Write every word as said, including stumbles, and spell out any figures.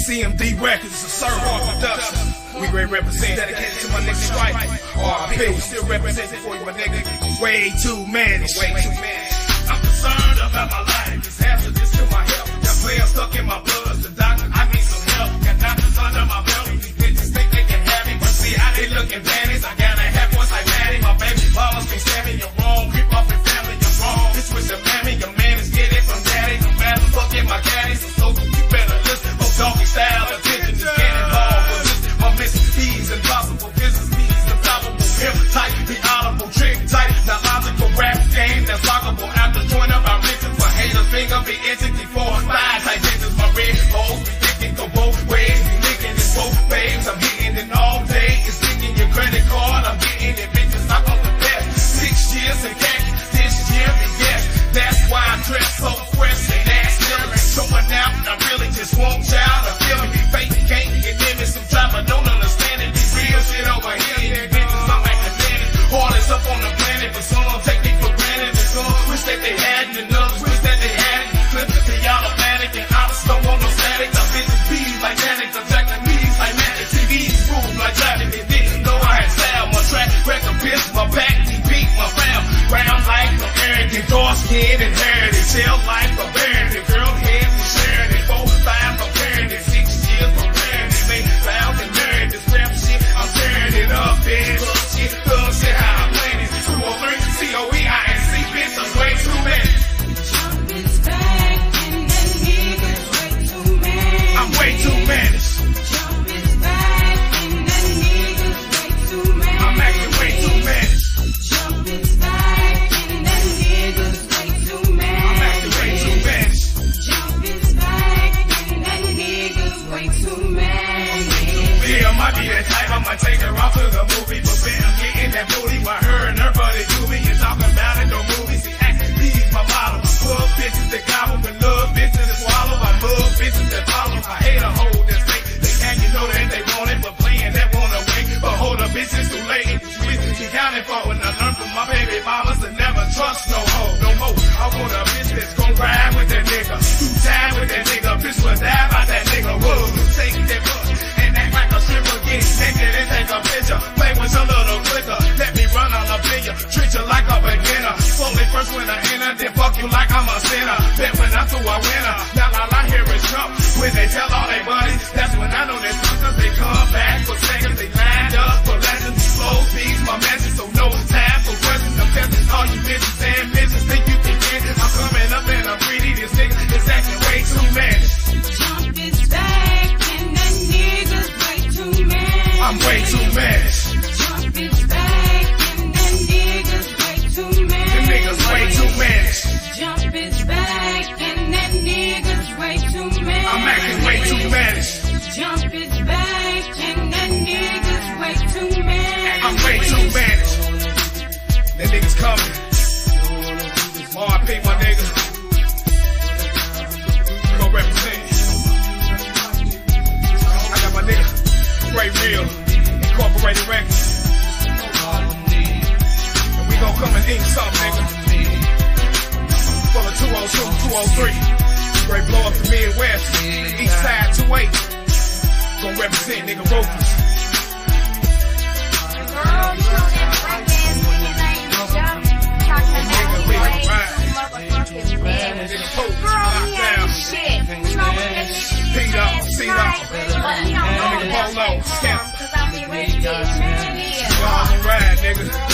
C M D Records, it's a Sir Hard production. We great represent, dedicated to my nigga Strike. R I P, we still representing for you, my nigga. Way too mannish. Way too mannish. I'm concerned about my life. It's hazardous to my health. Got players stuck in my blood. The doctor, I need some help. Got doctors under my belt. These bitches think they can have it, but see how they looking vanished. I gotta have one like Maddie. My baby mamas can stand me. You're wrong. Creep up in family. You're wrong. This was your family. Your man is getting from daddy. No matter fucking my caddies. So you better listen. Oh, doggy style. Attention is getting involved. But listen, my mission is impossible. Business means impossible. Hip tight. The honorable trick tight. Now logical rap game that's lockable. After join up our riches for haters. Finger the entity four five tight bitches. My red holes. We thinking go both ways. We thinking it's both ways. I'm hitting it all day. It's thinking your credit card. I'm getting it, bitches. I'm on the best. Six years in cash. This year we get. That's why I dress so fresh and ass still showing out. I really just want child. I feel me fake. Can't get in it sometimes. I don't understand it. This real shit over here. These bitches, I'm academic. Hardest up on the planet, but some take me for granted. And some wish that they had it, and others wish that they had it. Flip it to automatic, and I just don't want no static. The bitches bees like Janet, the Japanese like magic. T Vs move like traffic. They didn't know I had style. My track record, bitch, my back, T beat my fam. Round like no arrogant, dark skin inherited. Shell like a barbarian, girl heads and sharing it. Four, five, preparing it. Six years preparing it. Make thousand married. This rap shit, I'm tearing it up, bitch. Love shit, love shit, how I'm playing it. two oh three, C O E I N C, bitch, I'm way too many. I'm way too managed. I'm acting way too managed. I'm acting way too managed. Yeah, I might be that type, I might take her off to the movie, but man, I'm getting that booty while her and her buddy do me and talking about it, no movies. See, acting, please, my model. Love bitches that gobble, but love bitches that swallow. I love bitches that follow. I hate a hoe that's fake. They can't, you know that they want it, but playing that won't away. But hold up, bitches too late. Bitches be counting for when I learn from my baby mamas to never trust no hoe, no more. I want a bitch that's gon' ride with that nigga. Two time with that nigga. Bitch will die by that nigga. Whoa, take that butt and act like a stripper. Get naked and take a picture. Play with your little quicker. Let me run on up in you. Treat you like a beginner. Slowly first when I enter, then fuck you like I'm a sinner. Bet when I'm through, I winner. Now all I hear is jump. When they tell all they buddies, that's when I know they're suckers. They come back for seconds. They lined up for legends. Slow speeds, my message, so no time for questions. I'm testing all you bitches and bitches think you can get it. I'm coming up and I'm greedy. This nigga is acting way too managed. Jump is back and that nigga's way too managed. I'm way too managed. Jump is back and that nigga's way too managed. The nigga's way too managed. Jump is back and that nigga's way too managed. I'm acting way too managed. Jump is back and that nigga's way too managed. I'm way too managed. That nigga's coming. R I P my nigga. We gon' represent. I got my nigga Great Real, Incorporated Records. And we gon' come and eat something, nigga. Full of two oh two, two oh three. Great blow up the Midwest. East side two eight. Gon' represent, nigga, Ropers. Girl, you know that black ass nigga ain't jump. Talking about way too motherfucking managed. Girl, he ain't shit. You know what that shit is? P-Dog, C-Dog. But he don't know Nigga, that Polo, shit. Scamp. Cause I'm the rich bitch. Yeah. Ride, nigga.